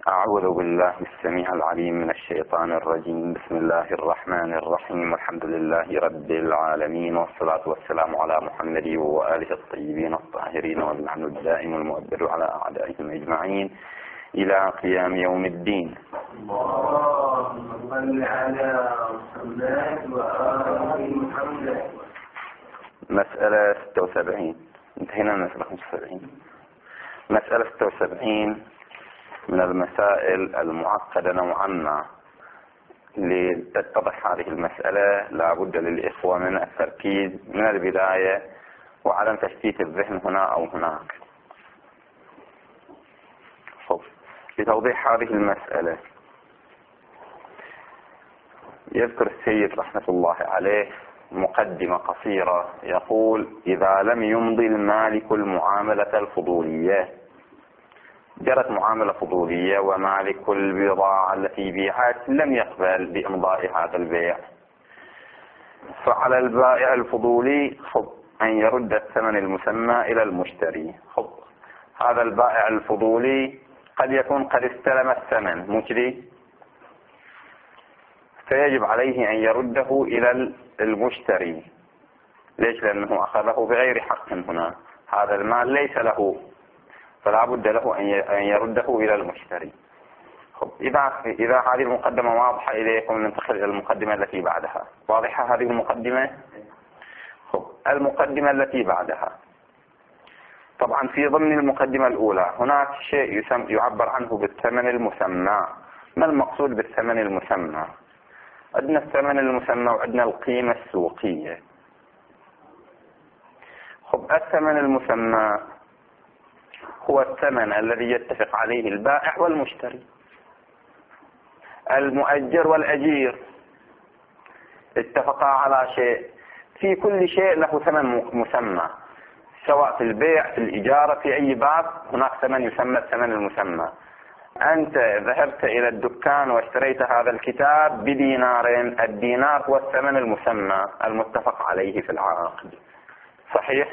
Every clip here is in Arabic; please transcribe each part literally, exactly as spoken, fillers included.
أعوذ بالله السميع العليم من الشيطان الرجيم. بسم الله الرحمن الرحيم. الحمد لله رب العالمين، والصلاة والسلام على محمد وآله الطيبين الطاهرين، واللعن الدائم المؤبد على أعدائهم أجمعين إلى قيام يوم الدين. اللهم صل على محمد وآل محمد. مسألة ستة وسبعين. انتهينا من مسألة خمسة وسبعين. مسألة ستة وسبعين من المسائل المعقدة نوعا ما. لتتضح هذه المسألة لا بد للإخوة من التركيز من البداية وعدم تشتيت الذهن هنا أو هناك. لتوضيح هذه المسألة يذكر السيد رحمة الله عليه مقدمة قصيرة، يقول: إذا لم يمضي المالك المعاملة الفضولية، جرت معاملة فضولية ومالك البضاعة التي بيعت لم يقبل بإمضاء هذا البيع، فعلى البائع الفضولي خب أن يرد الثمن المسمى إلى المشتري. خب هذا البائع الفضولي قد يكون قد استلم الثمن مجري، فيجب عليه أن يرده إلى المشتري. ليش؟ لأنه أخذه بغير حق هنا، هذا المال ليس له، فلا بد له أن يرده إلى المشتري. خب إذا إذا هذه المقدمة واضحة إليكم، ننتقل إلى المقدمة التي بعدها. واضحة هذه المقدمة؟ خب المقدمة التي بعدها، طبعا في ضمن المقدمة الأولى هناك شيء يسمى يعبر عنه بالثمن المسمى. ما المقصود بالثمن المسمى؟ عندنا الثمن المسمى وعندنا القيمة السوقية. خب الثمن المسمى هو الثمن الذي يتفق عليه البائع والمشتري، المؤجر والأجير اتفقا على شيء، في كل شيء له ثمن مسمى، سواء في البيع في الإجارة في أي باب هناك ثمن يسمى الثمن المسمى. أنت ذهبت إلى الدكان واشتريت هذا الكتاب بدينارين، الدينار هو الثمن المسمى المتفق عليه في العقد، صحيح؟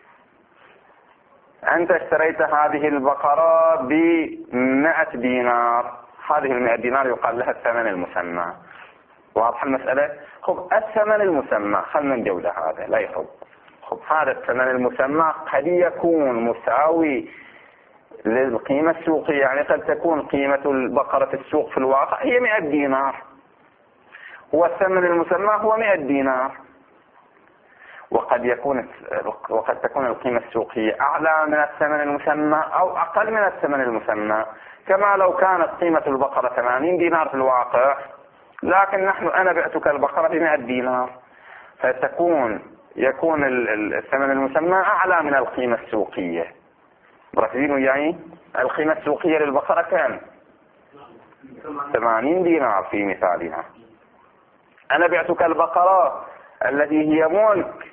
أنت اشتريت هذه البقرة بمئة دينار، هذه المئة دينار يقال لها الثمن المسمى. واضح المسألة؟ خب الثمن المسمى خلنا نجوز هذا لا يخب. خب هذا الثمن المسمى قد يكون مساوي للقيمة السوقية، يعني قد تكون قيمة البقرة في السوق في الواقع هي مئة دينار، والثمن المسمى هو مئة دينار، وقد يكون وقد تكون القيمة السوقية أعلى من الثمن المسمى أو أقل من الثمن المسمى، كما لو كانت قيمة البقرة ثمانين دينار في الواقع، لكن نحن أنا بعتك البقرة بمئة دينار، فتكون يكون الثمن المسمى أعلى من القيمة السوقية. مركزين وياي؟ القيمة السوقية للبقرة كم؟ ثمانين دينار في مثالنا. أنا بعتك البقرة التي هي ملك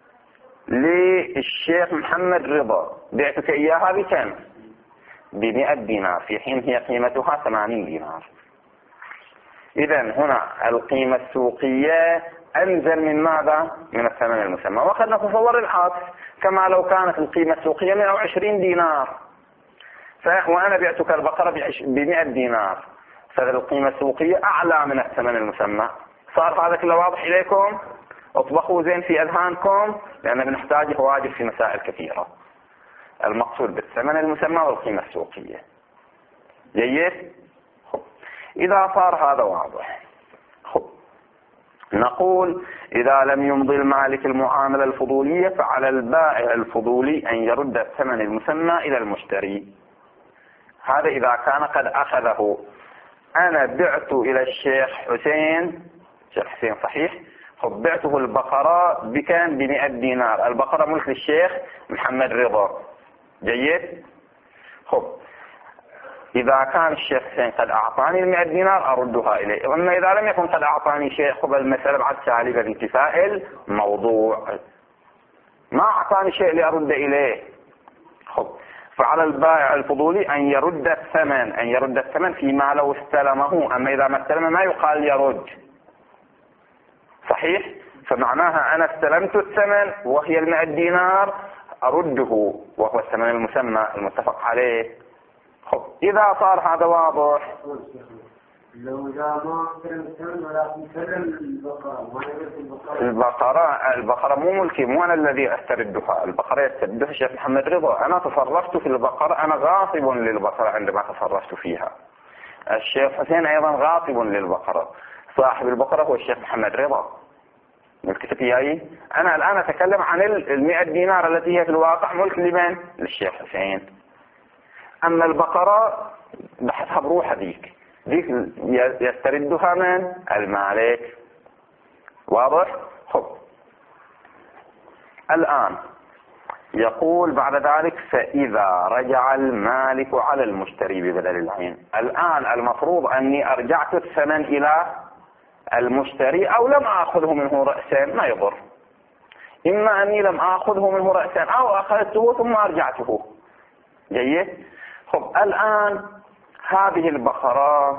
للشيخ محمد رضا، بعتك إياها بكم؟ بمئة دينار، في حين هي قيمتها ثمانين دينار. إذن هنا القيمة السوقية أنزل من ماذا؟ من الثمن المسمى. وقد نتصور العكس، كما لو كانت القيمة السوقية مئة وعشرين دينار وأنا بعتك البقرة بمئة دينار، فالقيمة السوقية أعلى من الثمن المسمى. صار هذا كله واضح إليكم؟ اطبخوا زين في أذهانكم، لأن بنحتاجه واجب في مسائل كثيرة. المقصود بالثمن المسمى والقيمة السوقية. جيد؟ خب. إذا صار هذا واضح، خب. نقول: إذا لم يمضي المالك المعاملة الفضولية فعلى البائع الفضولي أن يرد الثمن المسمى إلى المشتري. هذا إذا كان قد أخذه. أنا بعت إلى الشيخ حسين، الشيخ حسين صحيح؟ خب بعته البقرة بكم؟ بمئة دينار، البقرة ملك للشيخ محمد رضا. جيد؟ خب إذا كان الشيخ حسين قد أعطاني المئة دينار أردها إليه، وأما إذا لم يكن قد أعطاني شيء، خب المسألة بعد سالبة بانتفاء الموضوع، ما أعطاني شيء لأرد إليه. خب فعلى البائع الفضولي أن يرد الثمن، أن يرد الثمن فيما لو استلمه، أما إذا ما استلم ما يقال يرد، صحيح؟ فمعناها أنا استلمت الثمن وهي المئة دينار، أرده وهو الثمن المسمى المتفق عليه. خب إذا صار هذا واضح. لو إذا ما كان ولكن كان البقرة ما البقرة البقرة البقرة مو ملكي، مو أنا الذي أستردها، البقرة يستردها الشيخ محمد رضا. أنا تصرفت في البقرة، أنا غاصب للبقرة عندما تصرفت فيها. الشيخ حسين أيضا غاصب للبقرة، صاحب البقرة هو الشيخ محمد رضا. ملكتك إياي؟ أنا الآن أتكلم عن المئة دينار التي هي في الواقع ملك لمن؟ للشيخ حسين. أما البقرة بحثها بروح ذيك ذيك يستردها من؟ المالك. واضح؟ خب الآن يقول بعد ذلك فإذا رجع المالك على المشتري ببدل العين. الآن المفروض أني أرجعت الثمن إلى المشتري أو لم أخذه منه رأسا، ما يضر. إما أني لم أخذه منه رأسا أو أخذته ثم أرجعته. جيد؟ خب الآن هذه البقرة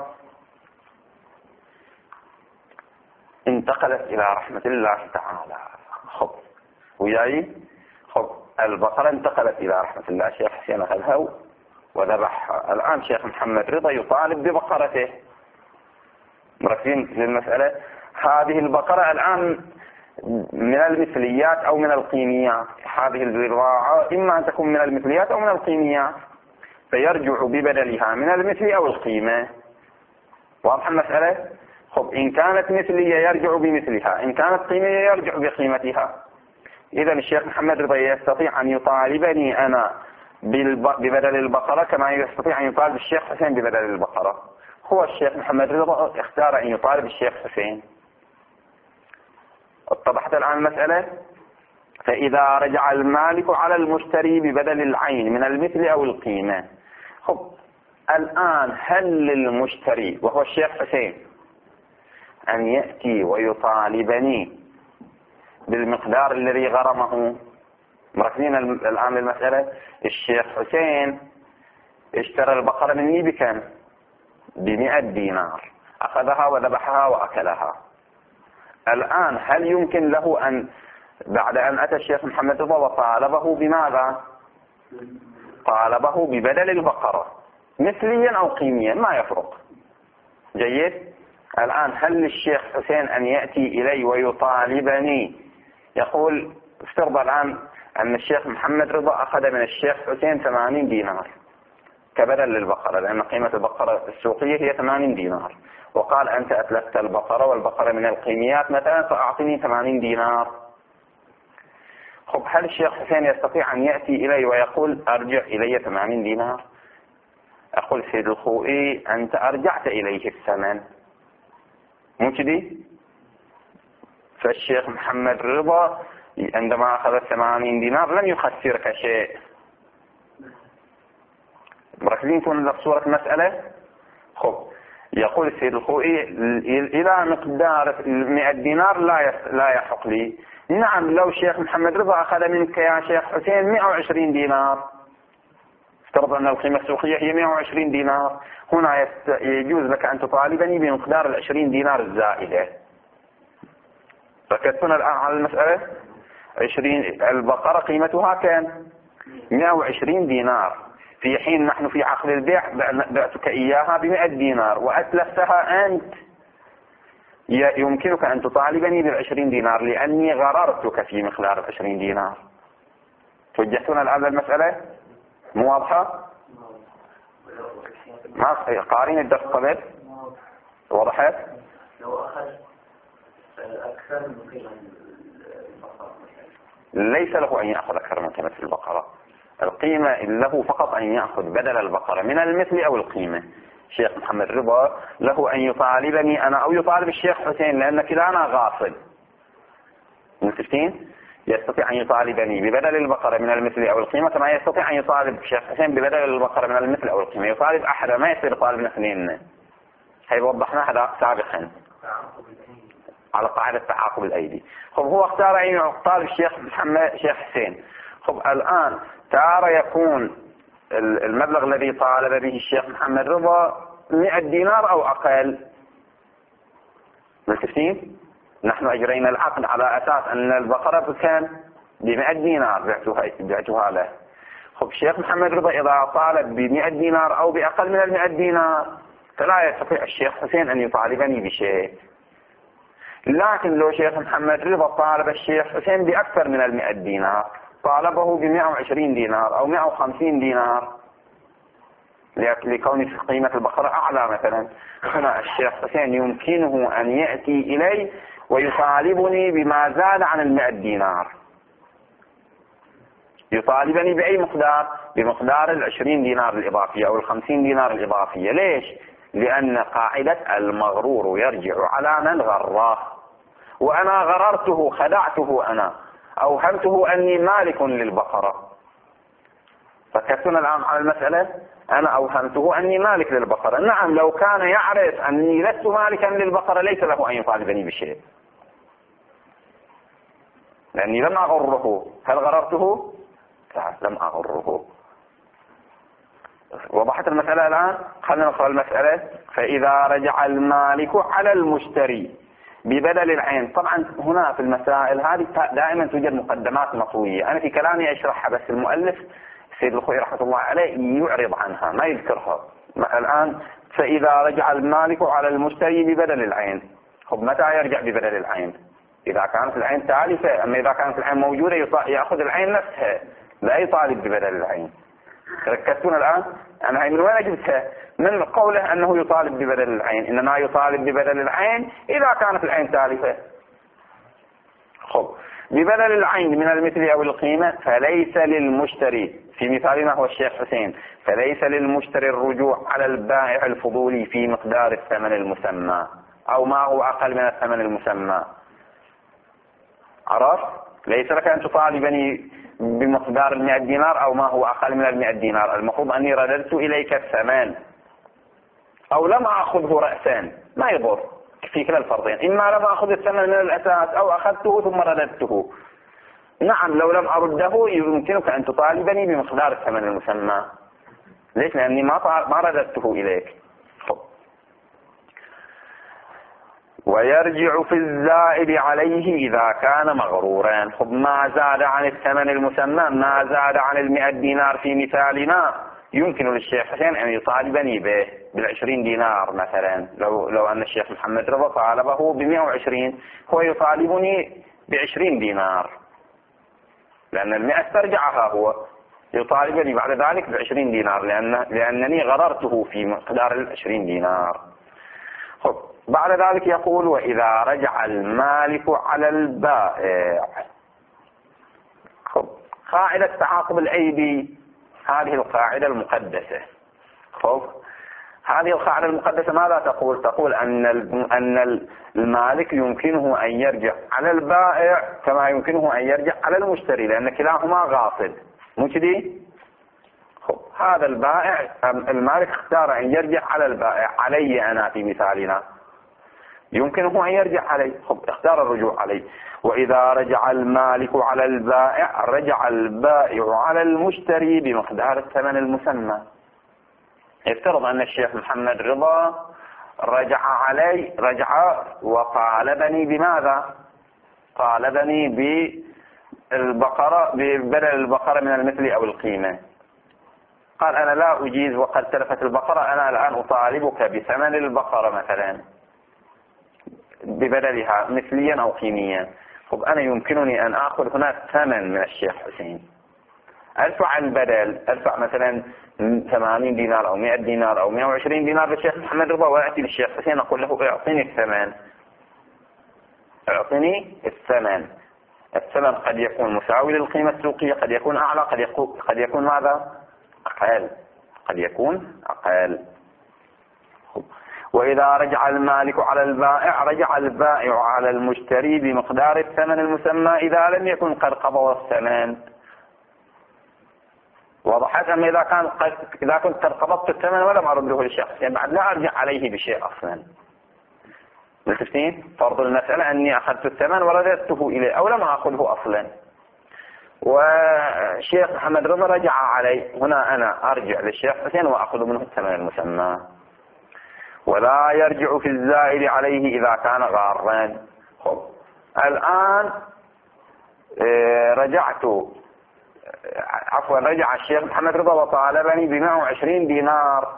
انتقلت إلى رحمة الله تعالى. خب وياي؟ خب البقرة انتقلت إلى رحمة الله، شيخ حسين أخذها وذبحها. الآن شيخ محمد رضا يطالب ببقرته. مركزين للمسألة؟ هذه البقرة الآن من المثليات أو من القيميات. هذه البضاعة إما أن تكون من المثليات أو من القيميات، فيرجع ببدلها من المثل أو القيمة. واضح المسألة؟ خب إن كانت مثلية يرجع بمثلها، إن كانت قيمية يرجع بقيمتها. إذا الشيخ محمد رضا يستطيع أن يطالبني أنا ببدل البقرة كما يستطيع أن يطالب الشيخ حسين ببدل البقرة. هو الشيخ محمد رضا اختار أن يطالب الشيخ حسين. اتضحت الآن المسألة؟ فإذا رجع المالك على المشتري ببدل العين من المثل أو القيمة. خب الآن هل للمشتري وهو الشيخ حسين أن يأتي ويطالبني بالمقدار الذي غرمه؟ مركزين الآن المسألة؟ الشيخ حسين اشترى البقرة مني بكم؟ بمئة دينار، أخذها وذبحها وأكلها. الآن هل يمكن له أن بعد أن أتى الشيخ محمد رضا وطالبه بماذا؟ طالبه ببدل البقرة مثليا أو قيميا ما يفرق. جيد؟ الآن هل للشيخ حسين أن يأتي إلي ويطالبني؟ يقول افترض الآن أن الشيخ محمد رضا أخذ من الشيخ حسين ثمانين دينار كبدل للبقرة، لأن قيمة البقرة السوقية هي ثمانين دينار، وقال أنت أتلفت البقرة والبقرة من القيميات مثلا فأعطني ثمانين دينار. خب هل الشيخ حسين يستطيع أن يأتي إلي ويقول أرجع إلي ثمانين دينار؟ أقول سيد الخوئي أنت أرجعت إليه الثمن، مو كذي؟ فالشيخ محمد رضا عندما أخذ ثمانين دينار لم يخسرك شيء. مركزين كون صورة المسألة؟ خب يقول السيد الخوئي إلى مقدار مئة دينار لا لا يحق لي. نعم لو الشيخ محمد رضا أخذ منك يا شيخ حسين مئة وعشرين دينار، افترض أن القيمة السوقية هي مئة وعشرين دينار، هنا يجوز لك أن تطالبني بمقدار العشرين دينار الزائدة. ركزتنا الآن على المسألة؟ عشرين البقرة قيمتها كم؟ مئة وعشرين دينار، في حين نحن في عقد البيع بعتك إياها بمئة دينار وأتلفتها أنت، يمكنك أن تطالبني بالعشرين دينار لأني غررتك في مقدار العشرين دينار. توجهتنا الآن المسألة؟ مو واضحة؟ ما قارين الدرس قبل؟ وضحت؟ لو أخذ أكثر من قيمة البقرة ليس له أن يأخذ أكثر من قيمة البقرة، القيمة له فقط أن يأخذ بدل البقرة من المثل أو القيمة. الشيخ محمد رضا له أن يطالبني أنا أو يطالب الشيخ حسين، لأن كلانا غاصب. متفقين؟ يستطيع أن يطالبني ببدل البقرة من المثل أو القيمة كما يستطيع أن يطالب الشيخ حسين ببدل البقرة من المثل أو القيمة. يطالب أحد، ما يصير يطالب اثنين. هي وضحنا هذا سابقا على قاعدة تعاقب الأيدي. خب هو اختار أن يطالب الشيخ محمد الشيخ حسين. خب الآن ترى يكون المبلغ الذي طالب به الشيخ محمد رضا مئة دينار أو أقل. متفقين؟ نحن أجرينا العقد على أساس أن البقرة كان بمئة دينار بعتها, بعتها له. خب الشيخ محمد رضا إذا طالب بمئة دينار أو بأقل من المئة دينار فلا يستطيع الشيخ حسين أن يطالبني بشيء. لكن لو شيخ محمد رضا طالب الشيخ حسين بأكثر من المئة دينار، طالبه بمئة وعشرين دينار أو مئة وخمسين دينار لكون قيمة البقرة أعلى مثلا، هنا الشيخ حسين يمكنه أن يأتي إلي ويطالبني بما زاد عن المئة دينار. يطالبني بأي مقدار؟ بمقدار العشرين دينار الإضافية أو الخمسين دينار الإضافية. ليش؟ لأن قاعدة المغرور يرجع على من غراه، وأنا غررته خدعته، أنا أوهمته أني مالك للبقرة. فكرتنا الآن على المسألة، أنا أوهمته أني مالك للبقرة. نعم لو كان يعرف أني لست مالكا للبقرة ليس له أن يطالبني بشيء، لأني لم أغره. هل غررته؟ لا، لم أغره. وضحت المسألة الآن؟ خلينا نقرأ المسألة. فإذا رجع المالك على المشتري ببدل العين. طبعا هنا في المسائل هذه دائما توجد مقدمات مطوية، أنا في كلامي أشرحها، بس المؤلف سيد الخوي رحمة الله عليه يعرض عنها ما يذكرها. الآن فإذا رجع المالك على المشتري ببدل العين. خب متى يرجع ببدل العين؟ إذا كانت العين تالفة. أما إذا كانت العين موجودة يأخذ العين نفسها، لا يطالب ببدل العين. ركزتون الآن؟ أنا هاي من وين جبتها؟ من قوله أنه يطالب ببدل العين، إنما يطالب ببدل العين إذا كانت العين تالفة. خب ببدل العين من المثل أو القيمة فليس للمشتري، في مثالنا هو الشيخ حسين، فليس للمشتري الرجوع على البائع الفضولي في مقدار الثمن المسمى أو ما هو أقل من الثمن المسمى. عرفت؟ ليس لك أن تطالبني بمقدار المئة دينار أو ما هو أقل من المئة دينار. المفروض أني رددت إليك الثمن أو لم أخذه رأسا، ما يضر في كلا الفرضين. إما لم أخذ الثمن من الأساس أو أخذته ثم رددته. نعم لو لم أرده يمكنك أن تطالبني بمقدار الثمن المسمى. ليش؟ لأني ما ما رددته إليك. خب. ويرجع في الزائد عليه إذا كان مغرورا. خب ما زاد عن الثمن المسمى، ما زاد عن المئة دينار في مثالنا، يمكن للشيخ حسين أن يطالبني به بالعشرين دينار مثلا. لو لو أن الشيخ محمد رضا طالبه بمئة وعشرين، هو يطالبني بعشرين دينار، لأن المئة استرجعها، هو يطالبني بعد ذلك بعشرين دينار لأن لأنني غررته في مقدار العشرين دينار. خب. بعد ذلك يقول وإذا رجع المالك على البائع. خب. قاعدة تعاقب الأيدي هذه القاعدة المقدسة. خب. هذه القاعدة المقدسة ماذا تقول؟ تقول أن أن المالك يمكنه أن يرجع على البائع كما يمكنه أن يرجع على المشتري، لأن كلاهما غاصب، مو كذي؟ خب. هذا البائع المالك اختار أن يرجع على البائع، علي أنا في مثالنا يمكنه أن يرجع عليه. خب. اختار الرجوع عليه. وإذا رجع المالك على البائع رجع البائع على المشتري بمقدار الثمن المسمى. افترض أن الشيخ محمد رضا رجع علي رجع وطالبني بماذا؟ طالبني بالبقرة ببدل البقرة من المثل أو القيمة. قال أنا لا أجيز وقد تلفت البقرة، أنا الآن أطالبك بثمن البقرة مثلا ببدلها مثليا أو قيميا. خب أنا يمكنني أن أخذ هنا ثمن من الشيخ حسين، أدفع البدل، أدفع مثلا ثمانين دينار أو مئة دينار أو مئة وعشرين دينار للشيخ محمد رضا، وأتي للشيخ حسين أقول له اعطيني الثمن، اعطيني الثمن. الثمن قد يكون مساوي للقيمة السوقية، قد يكون أعلى، قد يكون قد يكون ماذا؟ أقل، قد يكون أقل. وإذا رجع المالك على البائع رجع البائع على المشتري بمقدار الثمن المسمى إذا لم يكن قد قبض الثمن. وضحت؟ أما إذا كان قد إذا كنت قد قبضت الثمن ولم أرده للشخص، يعني بعد لا أرجع عليه بشيء أصلا. ملتفتين؟ فرض المسألة أني أخذت الثمن ورددته إليه أو لم أخذه أصلا، والشيخ محمد رضا رجع علي، هنا أنا أرجع للشيخ حسين وأخذ منه الثمن المسمى. ولا يرجع في الزائد عليه إذا كان غارا. خب. الآن رجعت عفوا رجع الشيخ محمد رضا وطالبني بمئة وعشرين دينار،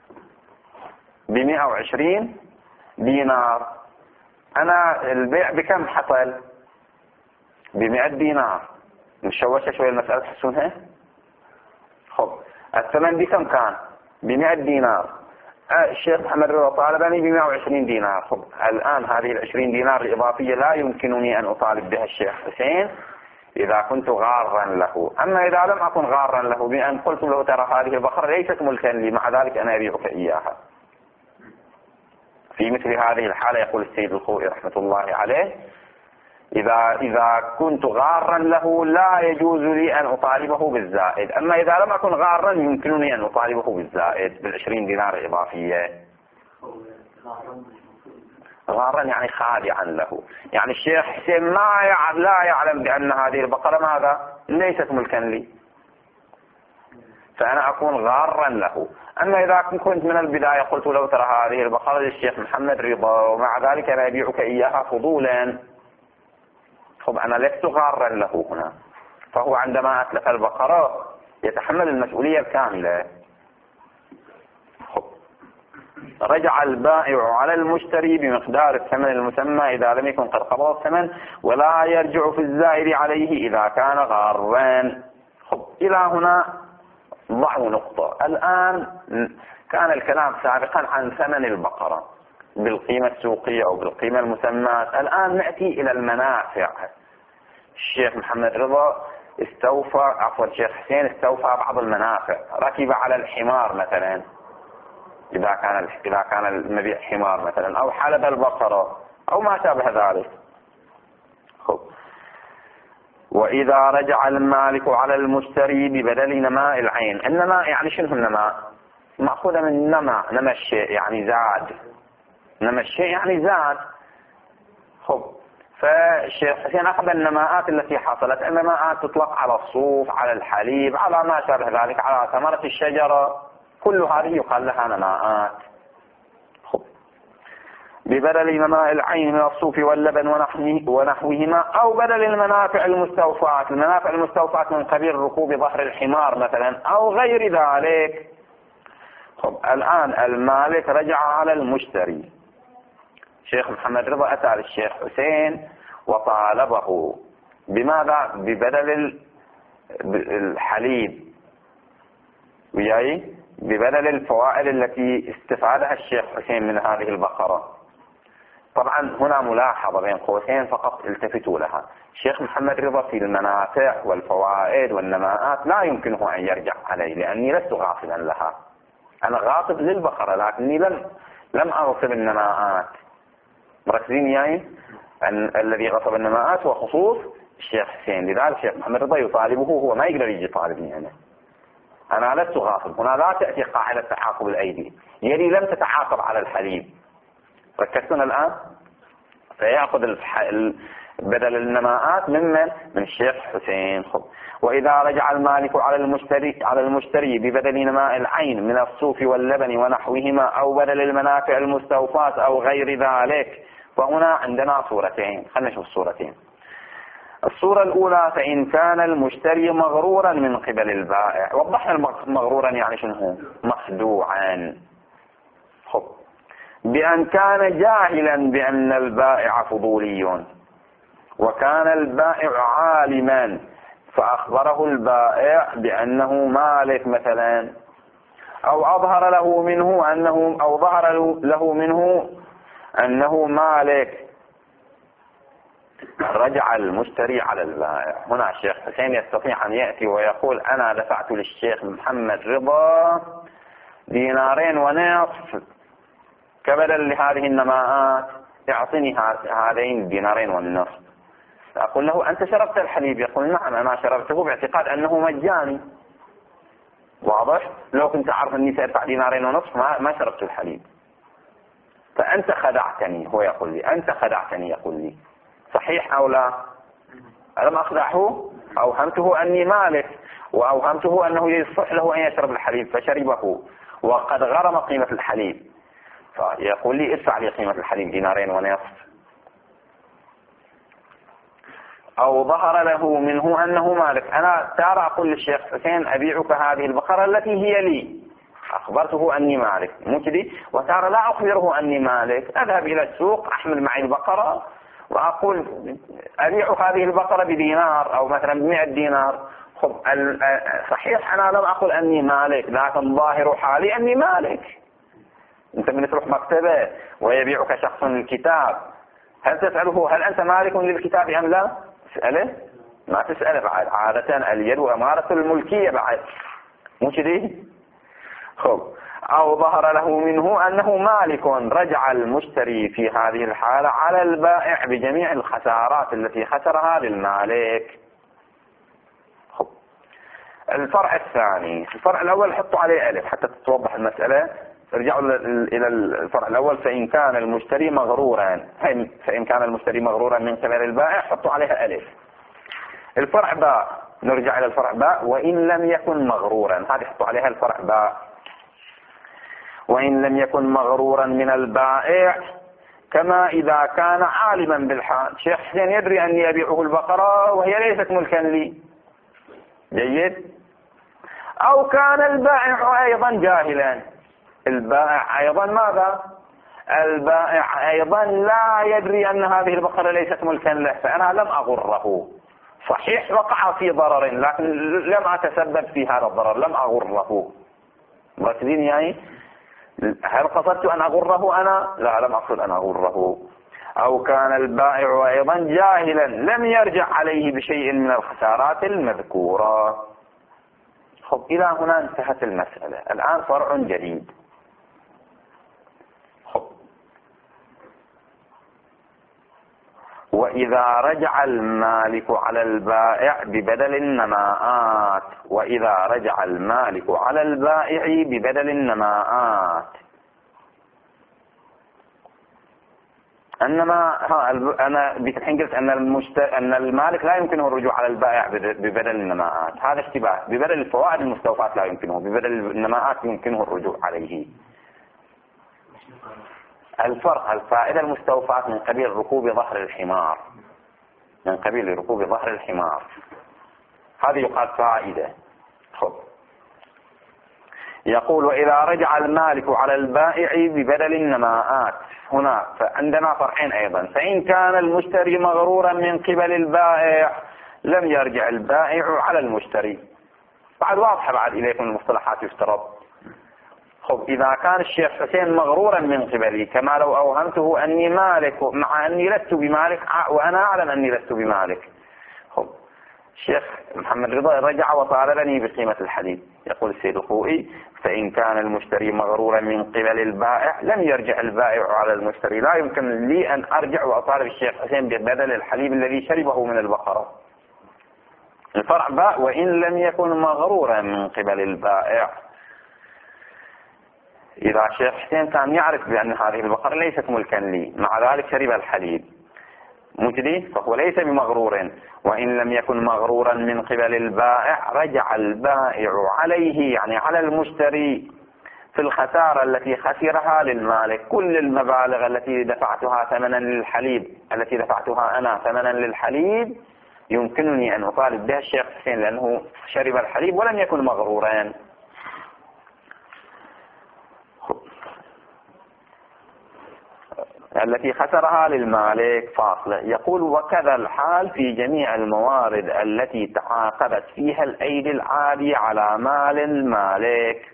بمئة وعشرين دينار. أنا البيع بكم حصل؟ بمئة دينار. مشوشة شوية المسألة تحسونها؟ خب الثمن بكم كان؟ بمئة دينار. الشيخ محمد رضا طالبني بمئة وعشرين دينار. خب الآن هذه العشرين دينار الإضافية لا يمكنني أن أطالب بها الشيخ حسين إذا كنت غارا له. أما إذا لم أكن غارا له بأن قلت له ترى هذه البقرة ليست ملكا لي، مع ذلك أنا أبيعك إياها، في مثل هذه الحالة يقول السيد الخوئي رحمة الله عليه إذا إذا كنت غارا له لا يجوز لي أن أطالبه بالزائد. أما إذا لم أكن غارا يمكنني أن أطالبه بالزائد بالعشرين دينار الإضافية. غارا يعني خادعا له، يعني الشيخ حسين ما يعلم لا يعلم بأن هذه البقرة ماذا؟ ليست ملكا لي، فأنا أكون غارا له. أما إذا كنت من البداية قلت له ترى هذه البقرة للشيخ محمد رضا ومع ذلك أنا أبيعك إياها فضولا، طب أنا لست غارا له هنا، فهو عندما أتلف البقرة يتحمل المسؤولية الكاملة. رجع البائع على المشتري بمقدار الثمن المسمى إذا لم يكن قد قبض الثمن، ولا يرجع في الزائد عليه إذا كان غارا. خب إلى هنا ضعوا نقطة. الآن كان الكلام سابقا عن ثمن البقرة بالقيمة السوقية أو بالقيمة المسماة. الآن نأتي إلى المنافع. الشيخ محمد رضا استوفى عفوا الشيخ حسين استوفى بعض المنافع، ركب على الحمار مثلا إذا كان إذا كان المبيع حمار مثلا، أو حلب البقرة أو ما شابه ذلك. خب وإذا رجع المالك على المشتري ببدل نماء العين. النماء يعني شنو النماء؟ مأخوذة من نمى، نمى الشيء يعني زاد، نمى الشيء يعني زاد. خب فالشيخ حسين أخذ النماءات التي حصلت، النماءات تطلق على الصوف، على الحليب، على ما شابه ذلك، على ثمرة الشجرة، كل هذه يقال لها نماءات. خب ببدل نماء العين من الصوف واللبن ونحوهما، أو بدل المنافع المستوفاة، المنافع المستوفاة من قبيل ركوب ظهر الحمار مثلا أو غير ذلك. خب الآن المالك رجع على المشتري. شيخ محمد رضا أتى للشيخ حسين وطالبه بماذا؟ ببدل الحليب وياي، ببدل الفوائد التي استفادها الشيخ حسين من هذه البقرة. طبعا هنا ملاحظة بين قوسين فقط التفتوا لها. الشيخ محمد رضا في المنافع والفوائد والنماءات لا يمكنه أن يرجع علي لأني لست غاصبا لها، أنا غاصب للبقرة لكني لم لم أغصب النماءات. مركزين يعني أن الذي غصب النماءات هو خصوص الشيخ حسين، لذلك الشيخ محمد رضا يطالبه، هو ما يقدر يجي طالبني أنا أنا لست غاصب. هنا لا تأتي قاعدة تعاقب الأيدي، يدي لم تتعاقب على الحليب. ركزتنا الآن؟ فيأخذ الح... بدل النماءات ممن؟ من الشيخ حسين. خب وإذا رجع المالك على المشتري على المشتري ببدل نماء العين من الصوف واللبن ونحوهما أو بدل المنافع المستوفاة أو غير ذلك، فهنا عندنا صورتين. خلينا نشوف الصورتين. الصورة الأولى فإن كان المشتري مغرورا من قبل البائع. وضحنا مغرورا يعني شنو هو؟ مخدوعا. خب بأن كان جاهلا بأن البائع فضولي، وكان البائع عالما فأخبره البائع بأنه مالك مثلا، أو أظهر له منه أنه أو ظهر له منه أنه مالك، رجع المشتري على البائع. هنا الشيخ حسين يستطيع أن يأتي ويقول أنا دفعت للشيخ محمد رضا دينارين ونصف كبدل لهذه النماءات، يعطيني هذين الدينارين والنصف. أقول له أنت شربت الحليب؟ يقول نعم أنا شربته باعتقاد أنه مجاني. واضح؟ لو كنت أعرف أني سأدفع دينارين ونصف ما, ما شربت الحليب. فأنت خدعتني، هو يقول لي أنت خدعتني، يقول لي صحيح أو لا؟ ألم أخدعه؟ أوهمته أني مالك، وأوهمته أنه يصح له أن يشرب الحليب فشربه وقد غرم قيمة الحليب، فيقول لي ادفع لي قيمة الحليب دينارين ونصف. أو ظهر له منه أنه مالك. أنا ترى أقول للشيخ حسين أبيعك هذه البقرة التي هي لي، أخبرته أني مالك مجدي، وترى لا أخبره أني مالك، أذهب إلى السوق أحمل معي البقرة وأقول أبيع هذه البقرة بدينار أو مثلا بمئة دينار. خب صحيح أنا لم أقل أني مالك، لكن ظاهر حالي أني مالك. أنت من تروح مكتبة ويبيعك شخص الكتاب، هل تسأله هل أنت مالك للكتاب أم لا؟ تسأله؟ ما تسأله بعد. عادة اليد أمارة الملكية بعد، مو كذي؟ خب أو ظهر له منه أنه مالك، رجع المشتري في هذه الحالة على البائع بجميع الخسارات التي خسرها للمالك. خب الفرع الثاني، الفرع الأول حطوا عليه ألف حتى تتوضح المسألة. ارجعوا إلى الفرع الأول. فإن كان المشتري مغرورا، فإن كان المشتري مغرورا من قبل البائع حطوا عليها ألف. الفرع باء، نرجع إلى الفرع باء. وإن لم يكن مغرورا، هذه حطوا عليها الفرع باء. وإن لم يكن مغرورا من البائع، كما إذا كان عالما بالحال. شيخ حسين يدري أني أبيعه البقرة وهي ليست ملكا لي، جيد. أو كان البائع أيضا جاهلا. البائع أيضا ماذا؟ البائع أيضا لا يدري أن هذه البقرة ليست ملكا له، فأنا لم أغره. صحيح وقع في ضرر، لكن لم أتسبب في هذا الضرر، لم أغره. مركزين يعني؟ هل قصدت أن أغره أنا؟ لا، لم أقصد أن أغره. أو كان البائع أيضا جاهلا لم يرجع عليه بشيء من الخسارات المذكورة. خب إلى هنا انتهت المسألة. الآن فرع جديد. خب وإذا رجع المالك على البائع ببدل النماءات، وإذا رجع المالك على البائع ببدل النماءات. أنما أنا الحين قلت أن المشت... أن المالك لا يمكنه الرجوع على البائع ببدل النماءات، هذا اشتباه. ببدل الفوائد المستوفاة لا يمكنه، ببدل النماءات يمكنه الرجوع عليه. الفرق الفائدة المستوفاة من قبيل ركوب ظهر الحمار، من قبيل ركوب ظهر الحمار، هذه يقال فائدة. خب يقول وإذا رجع المالك على البائع ببدل النماءات. هنا فعندنا فرعين أيضا. فإن كان المشتري مغرورا من قبل البائع لم يرجع البائع على المشتري. بعد واضحة بعد إليكم المصطلحات يفترض. خب إذا كان الشيخ حسين مغرورا من قبلي، كما لو أوهمته أني مالك مع أني لست بمالك وأنا أعلم أني لست بمالك. خب الشيخ محمد رضا رجع وطالبني بقيمة الحديث. يقول السيد الخوئي فإن كان المشتري مغرورا من قبل البائع لم يرجع البائع على المشتري. لا يمكن لي أن أرجع وأطالب الشيخ حسين ببدل الحليب الذي شربه من البقرة. الفرع باء وإن لم يكن مغرورا من قبل البائع. إذا الشيخ حسين كان يعرف بأن هذه البقرة ليست ملكا لي، مع ذلك شرب الحليب مجدي، فهو ليس بمغرور. وإن لم يكن مغرورا من قبل البائع رجع البائع عليه، يعني على المشتري، في الخسارة التي خسرها للمالك. كل المبالغ التي دفعتها ثمنا للحليب، التي دفعتها أنا ثمنا للحليب، يمكنني أن أطالب بها الشيخ حسين لأنه شرب الحليب ولم يكن مغرورا. التي خسرها للمالك فاصلة. يقول وكذا الحال في جميع الموارد التي تعاقبت فيها الأيدي العادية على مال المالك.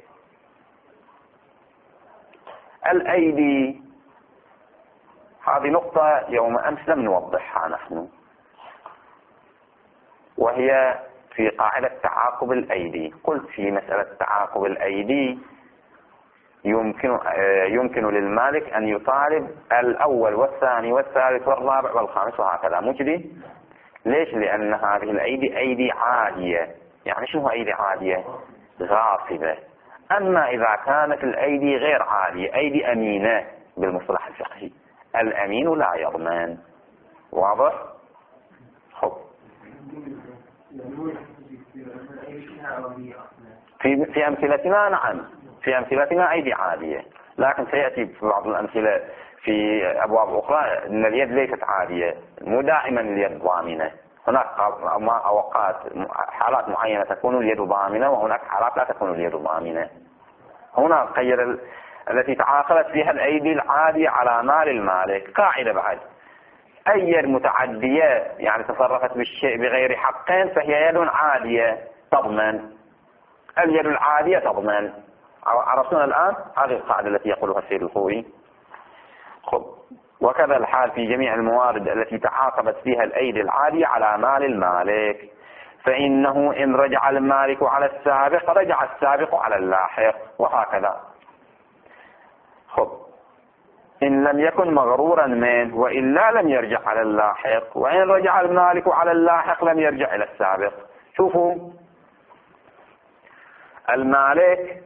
الأيدي هذه نقطة يوم أمس لم نوضحها نحن، وهي في قاعدة تعاقب الأيدي. قلت في مسألة تعاقب الأيدي يمكن يمكن للمالك أن يطالب الأول والثاني والثالث والرابع والخامس وهكذا، مو كذي؟ ليش؟ لأن هذه الأيدي أيدي عادية. يعني شنو أيدي عادية؟ غاصبة. أما إذا كانت الأيدي غير عادية، أيدي أمينة بالمصطلح الفقهي، الأمين لا يضمن. واضح؟ خب في في أمثلتنا نعم، في أمثلتنا أيدي عادية، لكن سيأتي في بعض الأمثلة في أبواب أخرى أن اليد ليست عادية، مو دائما اليد ضامنة. هناك أوقات حالات معينة تكون اليد ضامنة، وهناك حالات لا تكون اليد ضامنة. هنا غير التي تعاقبت فيها الأيدي العادية على مال المالك. قاعدة بعد: أي يد متعدية يعني تصرفت بالشيء بغير حق فهي يد عادية تضمن. اليد العادية تضمن. عرفتنا الآن هذه القاعدة التي يقولها السيد الخوئي. خب وكذا الحال في جميع الموارد التي تعاقبت فيها الأيدي العادية على مال المالك، فإنه إن رجع المالك على السابق رجع السابق على اللاحق، وهكذا. خب إن لم يكن مغرورا منه وإلا لم يرجع على اللاحق، وإن رجع المالك على اللاحق لم يرجع إلى السابق. شوفوا المالك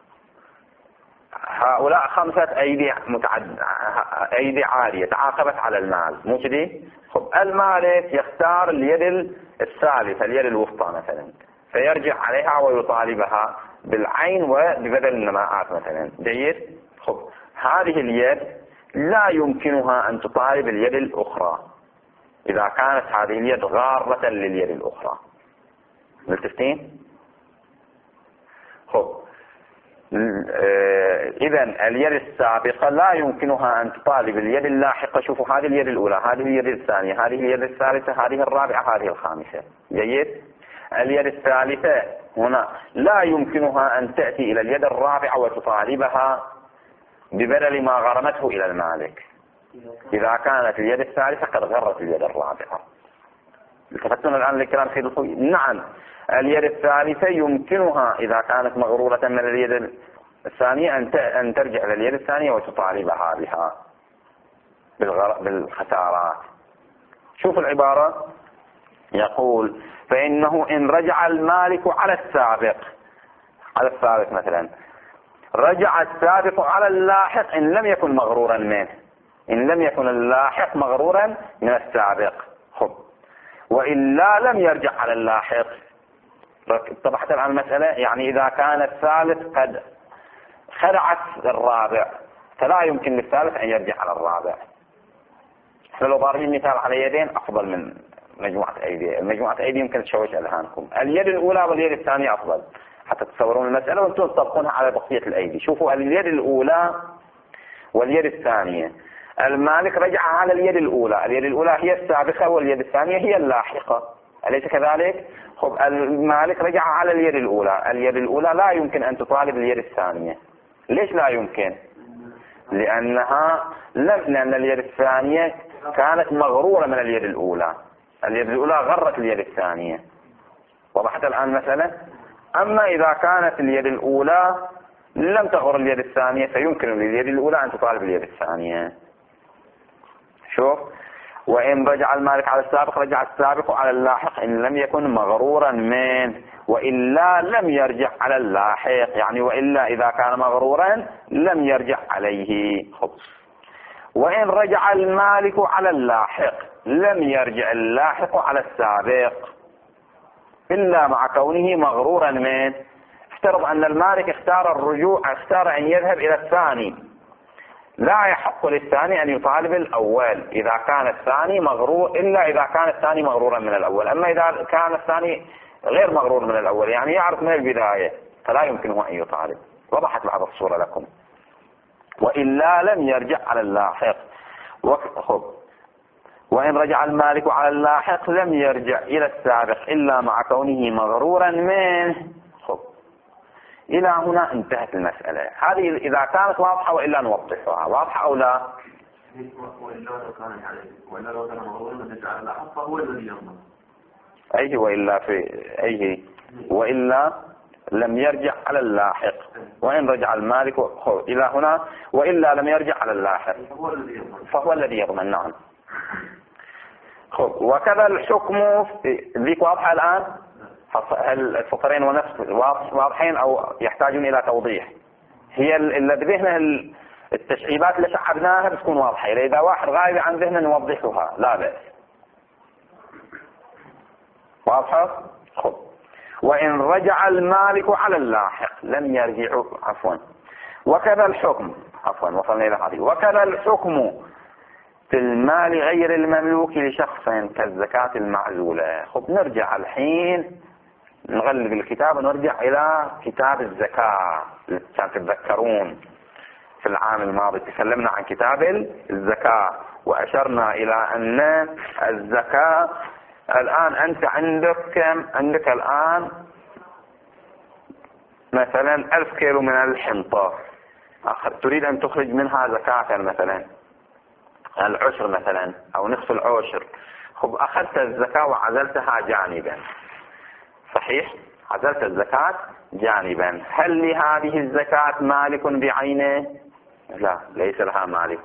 هؤلاء خمسة أيدي متعد أيدي عالية تعاقبت على المال، مو كذي؟ خب المالك يختار اليد الثالثة اليد الوسطى مثلا، فيرجع عليها ويطالبها بالعين وببدل النماءات مثلا. جيد؟ خب هذه اليد لا يمكنها أن تطالب اليد الأخرى إذا كانت هذه اليد غارة لليد الأخرى. ملتفتين؟ خب إذا اليد السابقة لا يمكنها أن تطالب اليد اللاحقة. شوفوا هذه اليد الأولى، هذه اليد الثانية، هذه اليد الثالثة، هذه الرابعة، هذه الخامسة. جيد؟ اليد الثالثة هنا لا يمكنها أن تأتي إلى اليد الرابعة وتطالبها ببدل ما غرمته إلى المالك إذا كانت اليد الثالثة قد غرت اليد الرابعة. التفتون الآن للكلام سيد الخوئي. نعم اليد الثالثة يمكنها إذا كانت مغرورة من اليد الثانية أن ترجع إلى اليد الثانية وتطالبها بها بالخسارات. شوف العبارة، يقول فإنه إن رجع المالك على السابق على السابق مثلا رجع السابق على اللاحق إن لم يكن مغرورا منه، إن لم يكن اللاحق مغرورا من السابق. خب وإلا لم يرجع على اللاحق. اتضحت الآن المسألة؟ يعني إذا كان الثالث قد خدعت الرابع فلا يمكن للثالث أن يرجع على الرابع. فلو ضاربين مثال على يدين أفضل من مجموعة أيدي. مجموعة أيدي يمكن تشوش أذهانكم. اليد الأولى واليد الثانية أفضل حتى تصورون المسألة وانتم تطبقونها على بقية الأيدي. شوفوا اليد الأولى واليد الثانية، المالك رجع على اليد الأولى، اليد الأولى هي السابقة واليد الثانية هي اللاحقة، أليس كذلك؟ خب المالك رجع على اليد الأولى، اليد الأولى لا يمكن أن تطالب اليد الثانية. ليش لا يمكن؟ لأنها لم لأن اليد الثانية كانت مغرورة من اليد الأولى، اليد الأولى غرت اليد الثانية. وضحت الآن مثلا؟ أما إذا كانت اليد الأولى لم تغر اليد الثانية فيمكن لليد الأولى أن تطالب اليد الثانية. شوف، وإن رجع المالك على السابق رجع السابق على اللاحق إن لم يكن مغرورا منه وإلا لم يرجع على اللاحق، يعني وإلا إذا كان مغرورا لم يرجع عليه. خب. وإن رجع المالك على اللاحق لم يرجع اللاحق على السابق إلا مع كونه مغرورا منه. افترض أن المالك اختار الرجوع، اختار أن يذهب إلى الثاني، لا يحق للثاني أن يطالب الأول إذا كان الثاني مغرور، إلا إذا كان الثاني مغرورا من الأول. أما إذا كان الثاني غير مغرور من الأول يعني يعرف من البداية فلا يمكنه أن يطالب. وضحت بعض الصورة لكم. وإلا لم يرجع على اللاحق. خب. وإن رجع المالك على اللاحق لم يرجع إلى السابق إلا مع كونه مغرورا منه. خب. إلى هنا انتهت المسألة. هذه إذا كانت واضحة وإلا نوضحها. واضحة أو لا؟ وإلا لو كان وإلا لو كان مغرورا من على اللاحق فهو الذي يضمن. أيه وإلا في أيه وإلا لم يرجع على اللاحق. وإن رجع المالك إلى هنا وإلا لم يرجع على اللاحق فهو الذي يضمن. نعم. خب. وكذا الحكم ذيك واضحة الآن؟ هل السطرين ونفس واضحين أو يحتاجون إلى توضيح؟ هي اللي بذهنه التشعيبات اللي شعبناها بتكون واضحة، إذا واحد غايب عن ذهنه نوضحها لا بأس. واضحة؟ خب. وإن رجع المالك على اللاحق لم يرجع عفوا وكذا الحكم عفوا وصلنا إلى هذه. وكذا الحكم في المال غير المملوك لشخص كالزكاة المعزولة. خب نرجع الحين نغلق الكتاب ونرجع إلى كتاب الزكاة. كان تتذكرون في العام الماضي تكلمنا عن كتاب الزكاة وأشرنا إلى أن الزكاة الآن أنت عندك كم؟ عندك الآن مثلا ألف كيلو من الحنطة، تريد أن تخرج منها زكاة مثلا العشر مثلا أو نصف العشر. خب أخذت الزكاة وعزلتها جانبا، صحيح؟ عزلت الزكاة جانبا. هل لهذه الزكاة مالك بعينه؟ لا، ليس لها مالك.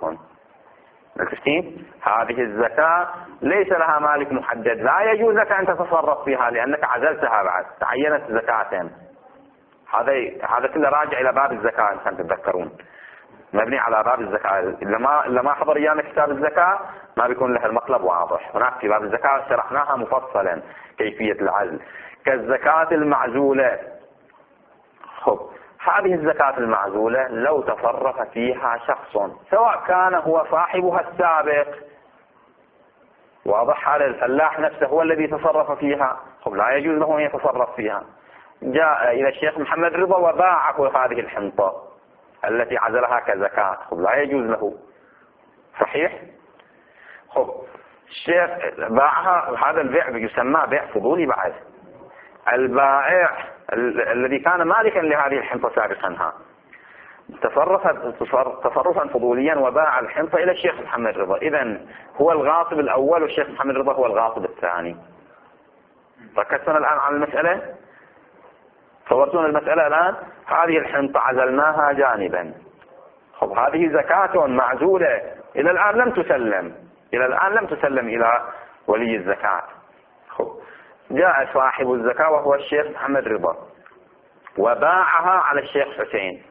عرفتين؟ هذه الزكاة ليس لها مالك محدد، لا يجوز لك أن تتصرف فيها لأنك عزلتها بعد، تعينت زكاة. هذا هذا كله راجع إلى باب الزكاة، إن تتذكرون مبني على باب الزكاة. إلا ما إلا ما حضر أيام كتاب الزكاة ما بيكون له المطلب واضح. هناك في باب الزكاة شرحناها مفصلا كيفية العزل. كالزكاة المعزولة، خب هذه الزكاة المعزولة لو تصرف فيها شخص سواء كان هو صاحبها السابق، واضح، هذا الفلاح نفسه هو الذي تصرف فيها، خب لا يجوز له أن يتصرف فيها. جاء إلى الشيخ محمد رضا وباعه هذه الحنطة التي عزلها كزكاة، خب لا يجوز له، صحيح؟ خب الشيخ باعها، هذا البيع يسمى بيع فضولي. بعد البائع الذي كان مالكا لهذه الحنطة سابقا تصرف تصرفا فضوليا وباع الحنطة إلى الشيخ محمد رضا. إذن هو الغاصب الأول والشيخ محمد رضا هو الغاصب الثاني. ركزتنا الآن على المسألة؟ صورتون المسألة الآن؟ هذه الحنطة عزلناها جانبا، خب هذه زكاة معزولة إلى الآن لم تسلم، إلى الآن لم تسلم إلى ولي الزكاة. خب جاء صاحب الزكاة وهو الشيخ محمد رضا وباعها على الشيخ حسين.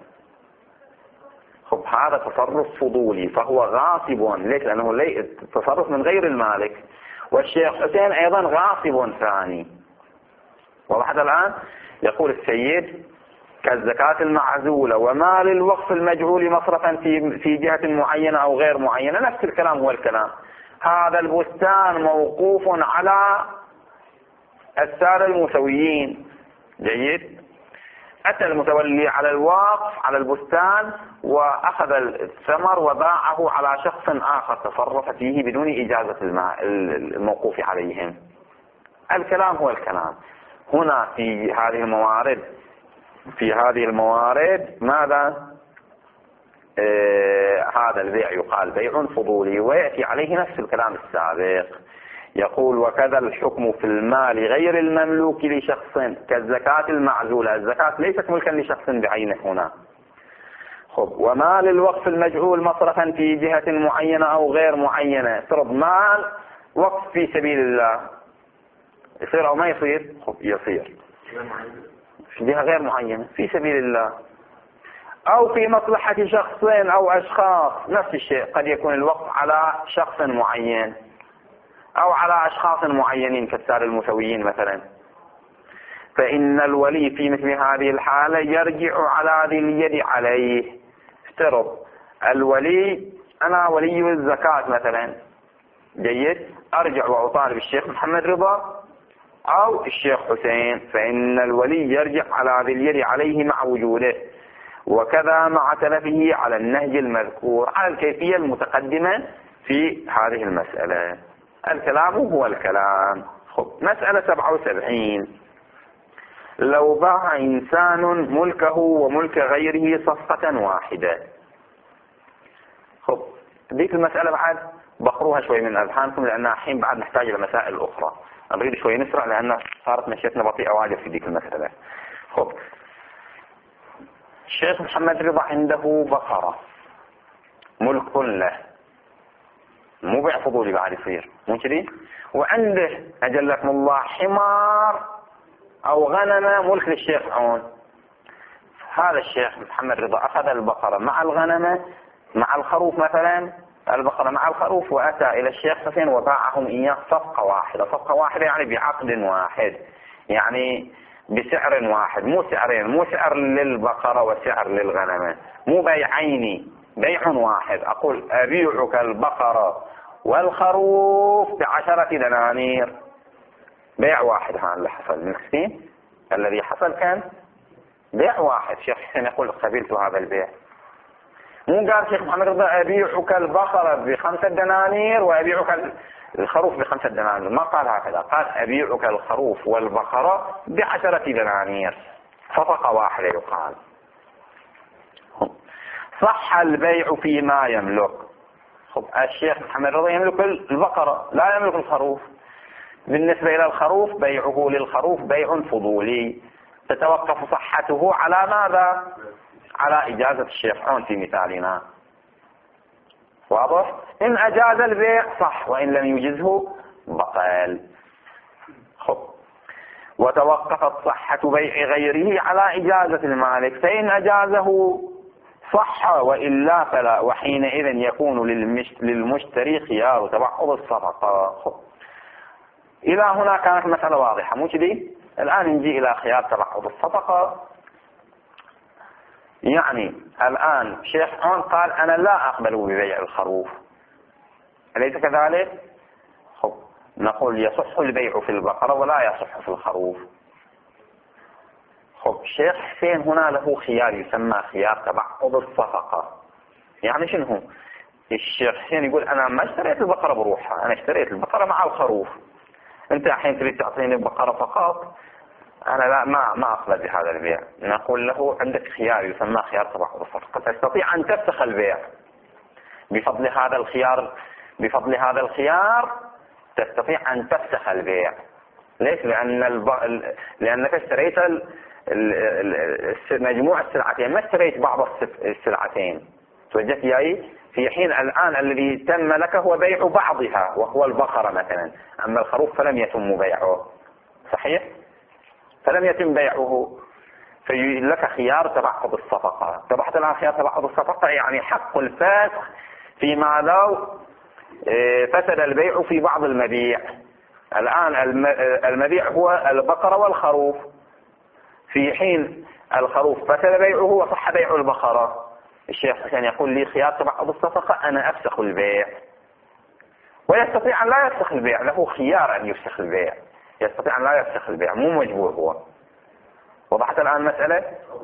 خب هذا تصرف فضولي فهو غاصب، ليش؟ لأنه لي تصرف من غير المالك، والشيخ حسين أيضا غاصب ثاني. وضحت الآن؟ يقول السيد كالزكاة المعزولة ومال الوقف المجعول مصرفا في في جهة معينة أو غير معينة، نفس الكلام هو الكلام. هذا البستان موقوف على السادة المسويين، جيد؟ أتى المتولي على الوقف على البستان وأخذ الثمر وباعه على شخص آخر تصرف فيه بدون إجازة الموقوف عليهم. الكلام هو الكلام. هنا في هذه الموارد في هذه الموارد ماذا؟ آه هذا البيع يقال بيع فضولي، ويأتي عليه نفس الكلام السابق. يقول وكذا الحكم في المال غير المملوك لشخص كالزكاة المعزولة. الزكاة ليست ملكا لشخص بعينه هنا. خب ومال الوقف المجعول مصرفا في جهة معينة أو غير معينة. افترض مال وقف في سبيل الله، يصير أو ما يصير؟ خب يصير في جهة غير معينة في سبيل الله، أو في مصلحة شخصين أو أشخاص. نفس الشيء، قد يكون الوقف على شخص معين أو على أشخاص معينين كالسادة المسويين مثلا. فإن الولي في مثل هذه الحالة يرجع على ذي اليد عليه. افترض الولي، أنا ولي الزكاة مثلا، جيد، أرجع وأطالب الشيخ محمد رضا أو الشيخ حسين، فإن الولي يرجع على ذي اليد عليه مع وجوده، وكذا مع تلفه على النهج المذكور على الكيفية المتقدمة في هذه المسألة. الكلام هو الكلام. خب مسألة سبعة وسبعين. لو باع إنسان ملكه وملك غيره صفقة واحدة. خب ديك المسألة بعد بقروها شوي من أذهانكم لأنها حين بعد نحتاج إلى مسائل أخرى. نريد شوي نسرع لأن صارت مشيتنا بطيئة واجد في ديك المسألة. خب الشيخ محمد رضا عنده بقرة ملك له، مو بيع فضولي بعد يصير، مو كذي؟ وعنده أجلكم الله حمار أو غنمة ملك للشيخ عون. هذا الشيخ محمد رضا أخذ البقرة مع الغنمة مع الخروف مثلا، البقرة مع الخروف، وأتى إلى الشيخ حسين وباعهم إياه صفقة واحدة. صفقة واحدة يعني بعقد واحد، يعني بسعر واحد، مو سعرين، مو سعر للبقرة وسعر للغنمة، مو بيعيني بيع واحد، أقول أبيعك البقرة والخروف بعشرة دنانير، بيع واحد. هذا اللي حصل نفسي، الذي حصل كان بيع واحد. شيخ حسين يقول قبلت هذا البيع. مو قال شيخ محمد رضا أبيعك البقرة بخمسة دنانير وأبيعك الخروف بخمسة دنانير، ما قال هكذا، قال أبيعك الخروف والبقرة بعشرة دنانير، صفقة واحدة يقال. صح البيع فيما يملك. خب الشيخ محمد رضا يملك البقرة لا يملك الخروف. بالنسبة إلى الخروف بيعه للخروف بيع فضولي، تتوقف صحته على ماذا؟ على إجازة الشيخ عون في مثالنا. واضح؟ إن أجاز البيع صح، وإن لم يجزه بطل. خب وتوقفت صحة بيع غيره على إجازة المالك، فإن أجازه صح وإلا فلا، وحينئذ يكون للمشتري خيار تبعض الصفقة. خب إلى هنا كانت مسألة واضحة مو كذي؟ الآن نجي إلى خيار تبعض الصفقة. يعني الآن شيخ عون قال أنا لا أقبل ببيع الخروف، أليس كذلك؟ خب نقول يصح البيع في البقرة ولا يصح في الخروف. خب شيخ حسين هنا له خيار يسمى خيار تبعض الصفقة. يعني شنو؟ الشيخ حسين يقول أنا ما اشتريت البقرة بروحها، أنا اشتريت البقرة مع الخروف، أنت الحين تريد تعطيني البقرة فقط، أنا لا ما ما أقبل بهذا البيع. نقول له عندك خيار يسمى خيار تبعض الصفقة، تستطيع أن تفسخ البيع بفضل هذا الخيار. بفضل هذا الخيار تستطيع أن تفسخ البيع. ليش؟ لأن الب... لأنك اشتريت ال... ال... مجموع السلعتين، ما اشتريت بعض السلعتين. توجهت إليه في حين الآن الذي تم لك هو بيع بعضها وهو البقرة مثلا، أما الخروف فلم يتم بيعه. صحيح؟ فلم يتم بيعه، فلك خيار تبعض الصفقة. تبعت الآن خيار تبعض الصفقة يعني حق الفسخ فيما لو فسد البيع في بعض المبيع. الآن المبيع هو البقرة والخروف، في حين الخروف فسد بيعه وصح بيع البقرة. الشيخ حسين يقول لي خيار تبعض الصفقة، أنا أفسخ البيع. ويستطيع أن لا يفسخ البيع، له خيار أن يفسخ البيع، يستطيع أن لا يفسخ البيع، مو مجبور هو. وضحت الآن مسألة؟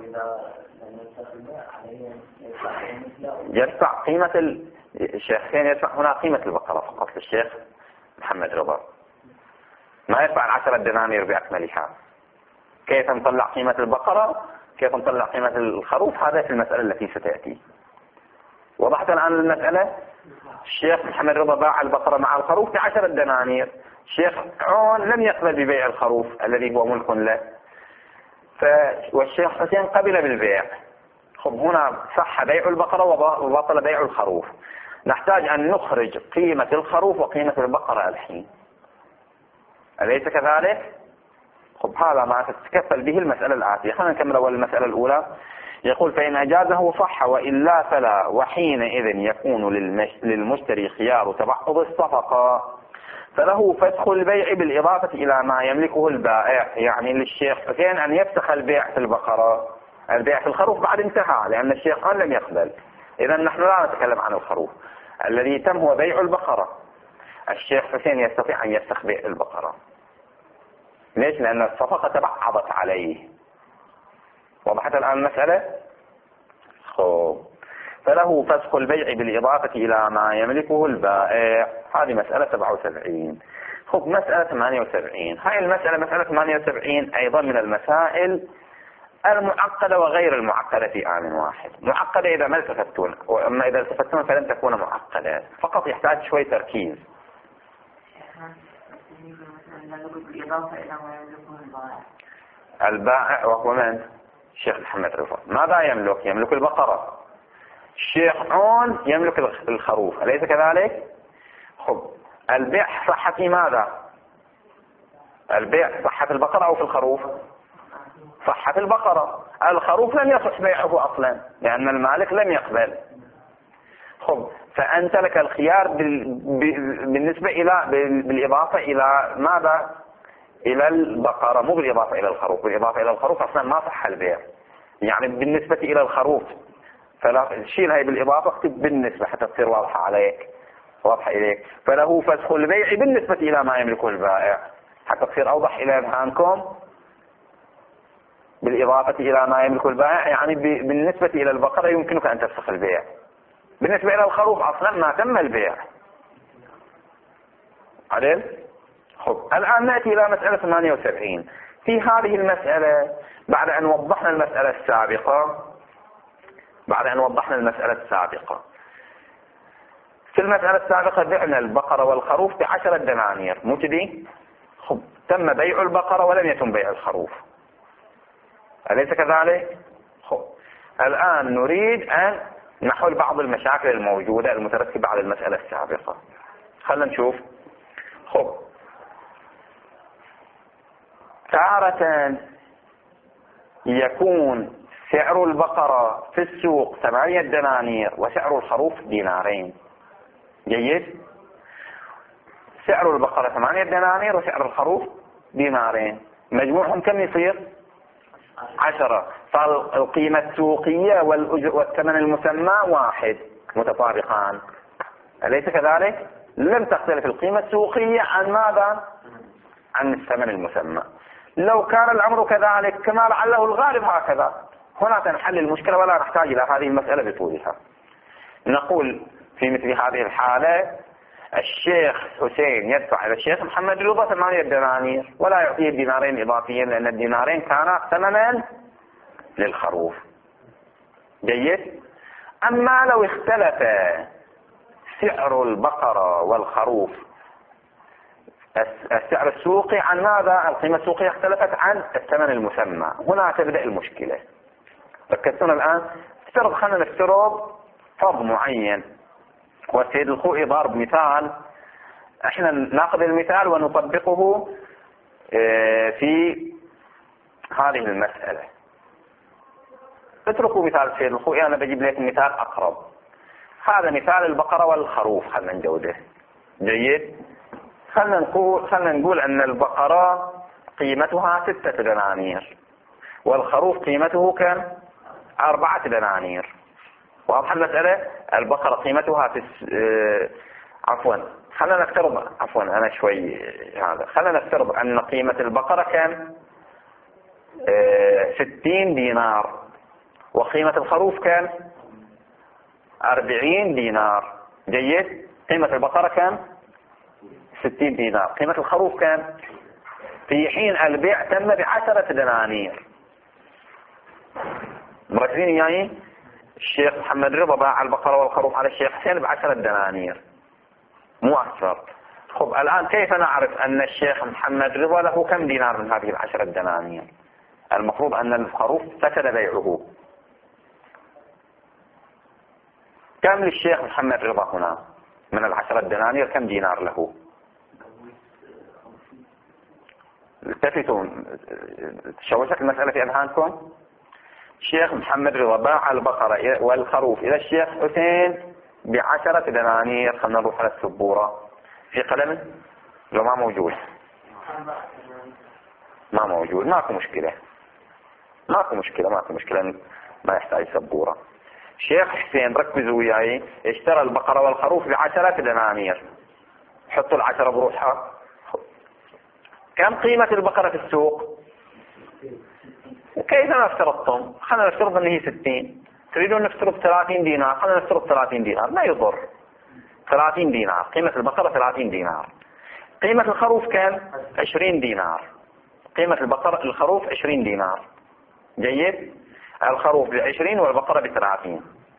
يدفع قيمة ال... الشيخ حسين يدفع هنا قيمة البقرة فقط للشيخ محمد رضا، ما يدفع العشرة دنانير بأكملها. كيف نطلع قيمة البقرة؟ كيف نطلع قيمة الخروف؟ هذا في المسألة التي ستأتي. وضحت الآن المسألة؟ الشيخ محمد رضا باع البقرة مع الخروف بعشرة دنانير، الشيخ عون لم يقبل ببيع الخروف الذي هو ملك له، ف... والشيخ حسين قبل بالبيع. خب هنا صح بيع البقرة وبطل بيع الخروف. نحتاج أن نخرج قيمة الخروف وقيمة البقرة الحين، أليس كذلك؟ خب هذا ما تتكفل به المسألة الآتية. خلينا نكمل أول المسألة الأولى. يقول فإن أجازه صح وإلا فلا، وحينئذ يكون للمشتري خيار تبعض الصفقة، فله فسخ البيع بالإضافة إلى ما يملكه البائع. يعني للشيخ حسين أن يفسخ البيع في البقرة، البيع في الخروف بعد انتهى لأن الشيخ لم يقبل. إذا نحن لا نتكلم عن الخروف، الذي تم هو بيع البقرة. الشيخ حسين يستطيع أن يفسخ بيع البقرة. ليش؟ لأن الصفقة تبعضت عليه. وضحت الآن المسألة؟ خب فله فسخ البيع بالإضافة إلى ما يملكه البائع. هذه مسألة سبعة وسبعين. خب مسألة ثمانية وسبعين. هاي المسألة مسألة ثمانية وسبعين أيضا من المسائل المعقدة وغير المعقدة في آن واحد. معقدة إذا ما التفتون، وأما إذا التفتون فلن تكون معقدة، فقط يحتاج شوي تركيز. البائع وهو من؟ الشيخ محمد رضا. ماذا يملك؟ يملك البقرة. الشيخ عون يملك الخروف، أليس كذلك؟ خب البيع صح في ماذا؟ البيع صح في البقرة أو في الخروف؟ صح في البقرة. الخروف لم يصح بيعه أصلا لأن المالك لم يقبل. خب فأنت لك الخيار بالنسبة إلى بالإضافة إلى ماذا؟ إلى البقرة، مو بالإضافة إلى الخروف. بالإضافة إلى الخروف أصلا ما صح البيع. يعني بالنسبة إلى الخروف فلا شيل هاي بالإضافة، اكتب بالنسبة حتى تصير واضحة عليك، واضحة إليك. فله فسخ البيع بالنسبة إلى ما يملكه البائع، حتى تصير أوضح إلى أذهانكم. بالإضافة إلى ما يملكه البائع يعني بالنسبة إلى البقرة يمكنك أن تفسخ البيع، بالنسبة إلى الخروف أصلا ما تم البيع. عدل؟ خب الآن نأتي إلى مسألة ثمانية وسبعين. في هذه المسألة بعد أن وضحنا المسألة السابقة بعد أن وضحنا المسألة السابقة في المسألة السابقة بعنا البقرة والخروف بعشرة دنانير، مو كذي؟ خب تم بيع البقرة ولم يتم بيع الخروف، أليس كذلك؟ خب الآن نريد أن نحل بعض المشاكل الموجودة المترتبة على المسألة السابقة. خلنا نشوف. خب تارة يكون سعر البقرة في السوق ثمانية دنانير وسعر الخروف دينارين. جيد؟ سعر البقرة ثمانية دنانير وسعر الخروف دينارين، مجموعهم كم يصير؟ عشرة. فالقيمة السوقية والثمن المسمى واحد، متطابقان، أليس كذلك؟ لم تختلف القيمة السوقية عن ماذا؟ عن الثمن المسمى. لو كان الأمر كذلك كما لعله الغالب هكذا، هنا تنحل المشكلة ولا نحتاج إلى هذه المسألة بطولها. نقول في مثل هذه الحالة الشيخ حسين يدفع إلى الشيخ محمد رضا ثمانية دنانير ولا يعطيه دينارين إضافيين، لأن الدينارين كانا ثمنا للخروف. جيد؟ أما لو اختلف سعر البقرة والخروف، السعر السوقي عن ماذا؟ القيمة السوقية اختلفت عن الثمن المسمى، هنا تبدأ المشكلة. ركزتنا الآن. افترض خلنا نفترض فرض معين، والسيد الخوئي ضارب مثال، احنا ناخذ المثال ونطبقه في هذه المسألة. اتركوا مثال السيد الخوئي، انا بجيب لكم مثال اقرب. هذا مثال البقرة والخروف، خلنا نجوده. جيد؟ خلنا نقول خلنا نقول ان البقرة قيمتها ستة دنانير والخروف قيمته كم؟ أربعة دنانير. واضح المسألة؟ البقرة قيمتها في اه عفوا خلنا نفترض عفوا أنا شوي هذا خلنا نفترض أن قيمة البقرة كم؟ اه ستين دينار، وقيمة الخروف كم؟ أربعين دينار. جيد؟ قيمة البقرة كم؟ ستين دينار. قيمة الخروف كم؟ في حين البيع تم بعشرة دنانير. مركزين يعني الشيخ محمد رضا باع البقرة والخروف على الشيخ حسين بعشرة دنانير، مو أكثر. خب الآن كيف نعرف أن الشيخ محمد رضا له كم دينار من هذه العشرة دنانير؟ المفروض أن الخروف فسد بيعه. كم للشيخ محمد رضا هنا من العشرة دنانير؟ كم دينار له؟ التفتون، تشوشت المسألة في أذهانكم. الشيخ محمد رضا باع البقرة والخروف إلى الشيخ حسين بعشرة دنانير. خلنا نروح على السبورة في قلم، لو ما موجود ما موجود ماكو مشكلة ماكو مشكلة ماكو مشكلة ما يحتاج سبورة. الشيخ حسين ركزوا وياي، اشترى البقرة والخروف بعشرة دنانير. حطوا العشرة بروحها. كم قيمة البقرة في السوق؟ كيف افترضتم؟ خلنا نفترض ان هي ستين. تريدون نفترض ثلاثين دينار؟ خلنا نفترض ثلاثين دينار، ما يضر. ثلاثين دينار قيمة البقرة، ثلاثين دينار. قيمة الخروف كم؟ عشرين دينار. قيمة البقرة الخروف عشرين دينار. جيد؟ الخروف بعشرين والبقرة بثلاثين،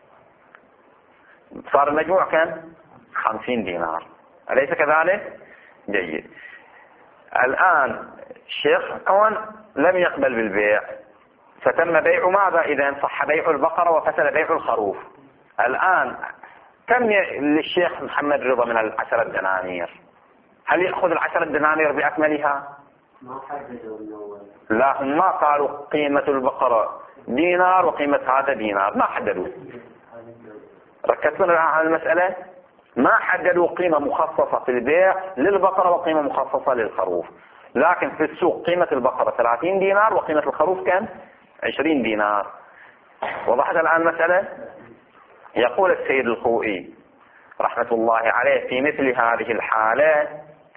صار المجموع كم؟ خمسين دينار. أليس كذلك؟ جيد. الآن الشيخ كون لم يقبل بالبيع، فتم بيع ماذا؟ إذا صح بيع البقرة وفسد بيع الخروف. الآن كم للشيخ محمد رضا من العشرة دنانير؟ هل يأخذ العشرة دنانير بأكملها؟ ما حددوا الأول. لا، هم ما قالوا قيمة البقرة دينار وقيمة هذا دينار، ما حددوا. ركزتوا على المسألة؟ ما حددوا قيمة مخصصة في البيع للبقرة وقيمة مخصصة للخروف، لكن في السوق قيمة البقرة ثلاثين دينار وقيمة الخروف كم؟ عشرين دينار. وضحت الآن المسألة؟ يقول السيد الخوئي رحمة الله عليه في مثل هذه الحالة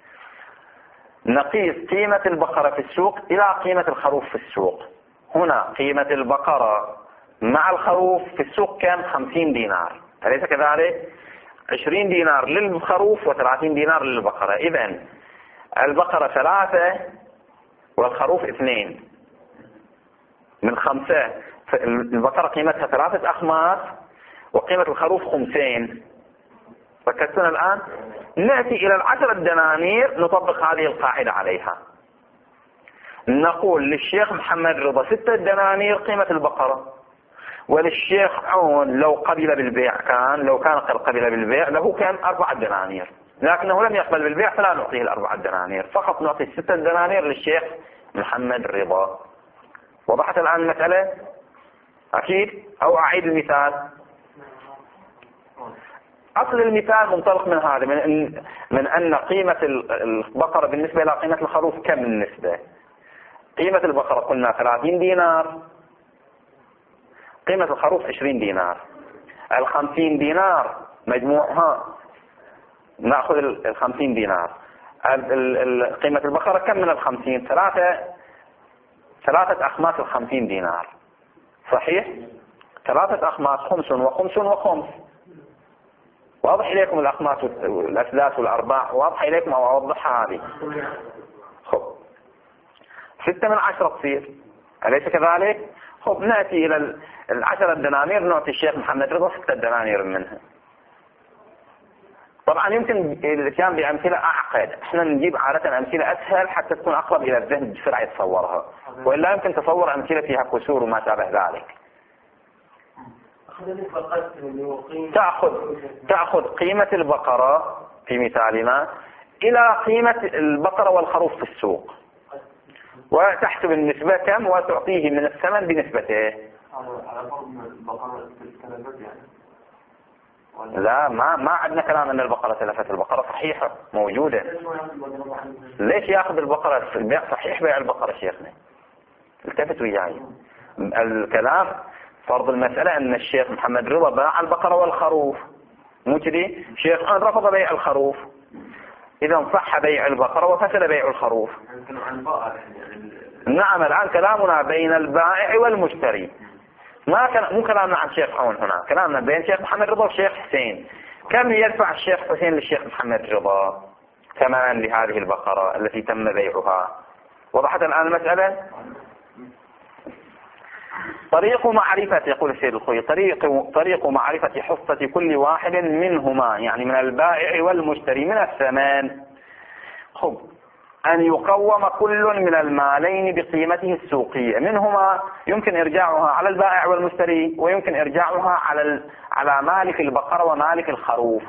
نقيس قيمة البقرة في السوق إلى قيمة الخروف في السوق. هنا قيمة البقرة مع الخروف في السوق كان خمسين دينار، أليس كذلك؟ عشرين دينار للخروف وثلاثين دينار للبقرة. إذن البقرة ثلاثة والخروف اثنين، من خمسة البقرة قيمتها ثلاثة أخماس وقيمة الخروف خمسين. ركزتنا الآن؟ نأتي إلى العشرة دنانير نطبق هذه القاعدة عليها. نقول للشيخ محمد رضا ستة دنانير قيمة البقرة، وللشيخ عون لو قبل بالبيع كان لو كان قد قبل بالبيع له كان أربعة دنانير، لكنه لم يقبل بالبيع فلا نعطيه الأربعة دنانير، فقط نعطي ستة دنانير للشيخ محمد رضا. وضحت الآن المسألة؟ أكيد؟ أو أعيد المثال. أصل المثال منطلق من هذا، من أن, من أن قيمة البقرة بالنسبة إلى قيمة الخروف كم النسبة؟ قيمة البقرة قلنا ثلاثين دينار، قيمة الخروف عشرين دينار. الخمسين دينار مجموعها نأخذ الخمسين دينار. قيمة البقرة كم من الخمسين؟ ثلاثة ثلاثة أخماس الخمسين دينار، صحيح؟ ثلاثة أخماس خمس وخمس وخمس. واضح إليكم الأخماس والأسداس والأرباع؟ واضح إليكم أو أوضحها هذه؟ خب ستة من عشرة تصير، أليس كذلك؟ خب نأتي إلى العشرة دنانير نعطي الشيخ محمد رضا ستة دنانير منها. طبعا يمكن الاتيان بأمثلة أعقد، احنا نجيب عادة أمثلة أسهل حتى تكون أقرب إلى الذهن بسرعة يتصورها، وإلا يمكن تصور أمثلة فيها كسور وما شابه ذلك. تأخذ تأخذ قيمة البقرة في مثالنا إلى قيمة البقرة والخروف في السوق، وتحسب النسبة كم وتعطيه من الثمن بنسبته. لا، ما ما عندنا كلام أن البقرة تلفت، البقرة صحيحة موجودة. ليش يأخذ البقرة؟ البيع صحيح، بيع البقرة شيخنا، التفت وياي. الكلام فرض المسألة أن الشيخ محمد رضا باع البقرة والخروف، مو كذي؟ الشيخ عون رفض بيع الخروف، إذا صح بيع البقرة وفسد بيع الخروف. نعم، الآن كلامنا بين البائع والمشتري، ما كان مو كلامنا عن شيخ عون، هنا كلامنا بين شيخ محمد رضا والشيخ حسين. كم يدفع الشيخ حسين للشيخ محمد رضا ثمنا لهذه البقرة التي تم بيعها؟ وضحت الآن المسألة؟ طريق معرفة، يقول السيد الخوئي، طريق طريق معرفة حصة كل واحد منهما، يعني من البائع والمشتري، من الثمن. خب أن يقوم كل من المالين بقيمته السوقية، منهما يمكن إرجاعها على البائع والمشتري، ويمكن إرجاعها على على مالك البقرة ومالك الخروف،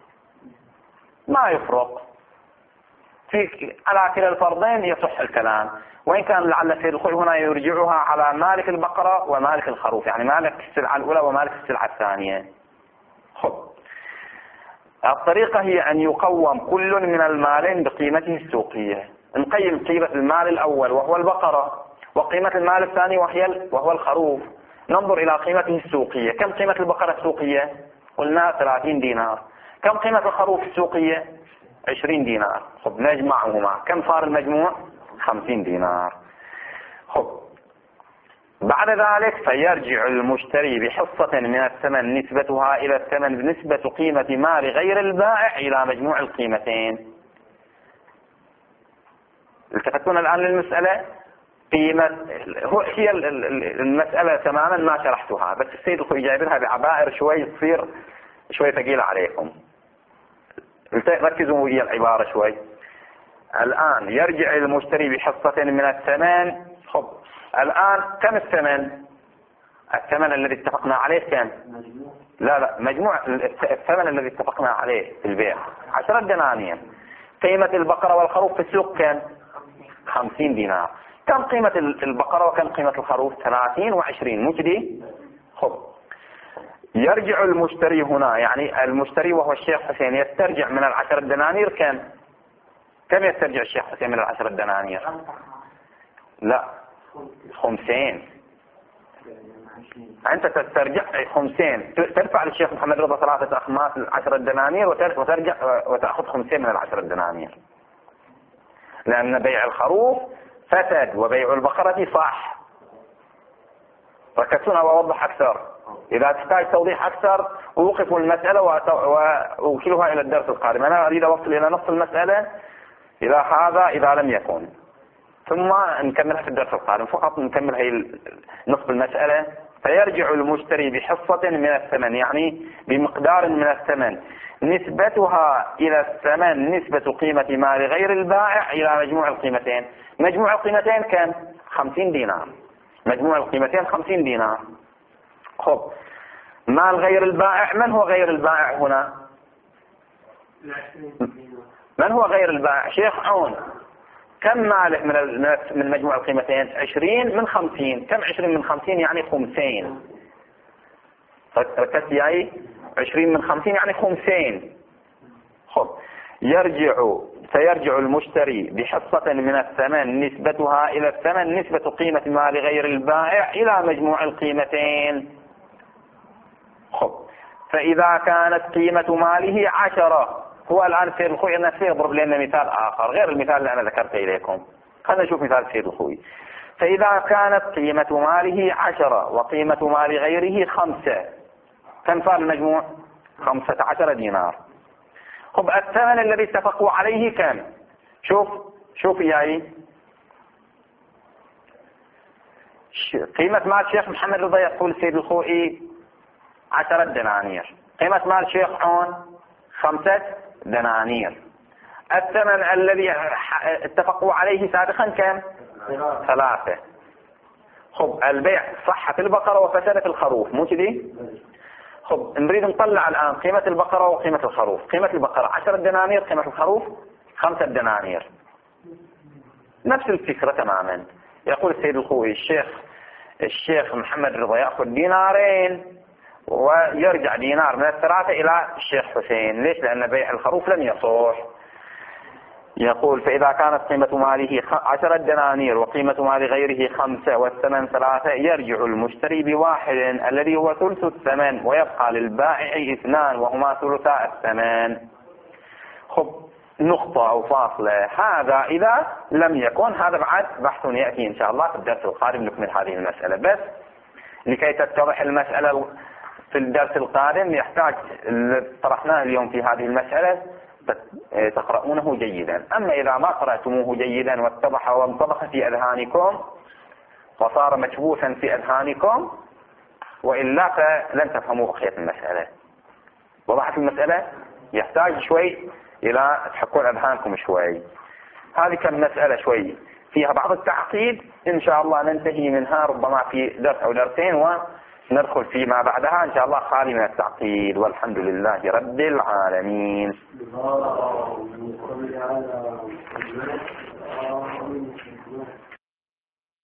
ما يفرق في على كلا الفرضين يصح الكلام. وإن كان لعل السيد الخوئي هنا يرجعها على مالك البقرة ومالك الخروف، يعني مالك السلعة الأولى ومالك السلعة الثانية. خب الطريقة هي أن يقوم كل من المالين بقيمته السوقية. نقيم قيمة المال الأول وهو البقرة، وقيمة المال الثاني وهي وهو الخروف، ننظر إلى قيمته السوقية. كم قيمة البقرة السوقية؟ قلنا ثلاثين دينار. كم قيمة الخروف السوقية؟ عشرين دينار. خب نجمعهما، كم صار المجموع؟ خمسين دينار. خب بعد ذلك فيرجع المشتري بحصة من الثمن نسبتها إلى الثمن بنسبة قيمة مال غير البائع إلى مجموع القيمتين. التفتون الآن للمسألة؟ قيمة هي المسألة تماما ما شرحتها، بس السيد الخوئي جايبها بعبائر شوي تصير شوي ثقيلة عليكم. ركزوا ويا العبارة شوي. الآن يرجع المشتري بحصة من الثمن. خب الآن كم الثمن؟ الثمن الذي اتفقنا عليه كم؟ لا لا مجموع الثمن الذي اتفقنا عليه في البيع عشرة دنانير. قيمة البقرة والخروف في السوق كم؟ خمسين دينار. كم قيمة البقرة وكم قيمة الخروف؟ ثلاثين وعشرين، مو كذي؟ خب يرجع المشتري هنا، يعني المشتري وهو الشيخ حسين يسترجع من العشرة دنانير كم؟ كم يسترجع الشيخ حسين من العشرة دنانير؟ لا خمسين. أنت تسترجع خمسين، تدفع للشيخ محمد رضا ثلاثة أخماس عشرة دنانير وترجع وتأخذ خمسين من العشرة دنانير، لأن بيع الخروف فسد وبيع البقرة صح. ركزتون وأوضح أكثر، إذا تحتاج توضيح أكثر أوقفوا المسألة وأوكلها إلى الدرس القادم. أنا أريد أوصل إلى نص المسألة إلى هذا إذا لم يكن، ثم نكملها في الدرس القادم. فقط نكمل هي نصف المسألة. فيرجع المشتري بحصة من الثمن، يعني بمقدار من الثمن نسبتها إلى الثمن نسبة قيمة مال غير البائع إلى مجموع القيمتين. مجموع القيمتين كم؟ خمسين دينار. مجموع القيمتين خمسين دينار. خب مال غير البائع، من هو غير البائع هنا؟ من هو غير البائع؟ شيخ عون. كم ماله من من مجموع القيمتين؟ عشرين من خمسين. كم عشرين من خمسين؟ يعني خمسين. ركزت ياي؟ عشرين من خمسين يعني خمسين. خب يرجع سيرجع المشتري بحصة من الثمن نسبتها إلى الثمن نسبة قيمة مال غير البائع إلى مجموع القيمتين. خب فإذا كانت قيمة ماله عشرة، هو الآن سيد الخوي أنا سيضرب لنا مثال آخر غير المثال اللي أنا ذكرته إليكم. خلنا نشوف مثال سيد الخوي. فإذا كانت قيمة ماله عشرة وقيمة مال غيره خمسة، كم صار المجموع؟ خمسة عشر دينار. خب الثمن الذي اتفقوا عليه كم؟ شوف شوف ياي، قيمة مال شيخ محمد رضا يقول سيد الخوئي عشرة دنانير، قيمة مال شيخ عون خمسة دنانير. الثمن الذي اتفقوا عليه سابقا كم؟ ثلاثة. خب البيع صح في البقرة وفسد في الخروف، مو كذي؟ خب نريد نطلع الآن قيمة البقرة وقيمة الخروف. قيمة البقرة عشرة دنانير، قيمة الخروف خمسة دنانير. نفس الفكرة تماما. يقول السيد الخوئي الشيخ الشيخ محمد رضا يأخذ دينارين ويرجع دينار من الثلاثة إلى الشيخ حسين. ليش؟ لأن بيع الخروف لم يصح. يقول فإذا كانت قيمة ماله عشرة دنانير وقيمة مال غيره خمسة والثمن ثلاثة، يرجع المشتري بواحد الذي هو ثلث الثمن ويبقى للبائع اثنان وهما ثلثا الثمن. خب نقطة أو فاصلة، هذا إذا لم يكن. هذا بعد بحث يأتي إن شاء الله في الدرس القادم نكمل هذه المسألة. بس لكي تتضح المسألة في الدرس القادم يحتاج طرحناه اليوم في هذه المسألة تقرؤونه جيدا. أما إذا ما قرأتموه جيدا واتضح وانطبخ في أذهانكم وصار مكبوسا في أذهانكم وإلا فلن تفهموا بقية المسألة. وضحت المسألة؟ يحتاج شوي إلى تحكون أذهانكم شوي. هذه كم مسألة شوي فيها بعض التعقيد، إن شاء الله ننتهي منها ربما في درس أو درسين وندخل فيما بعدها إن شاء الله خالي من التعقيد. والحمد لله رب العالمين.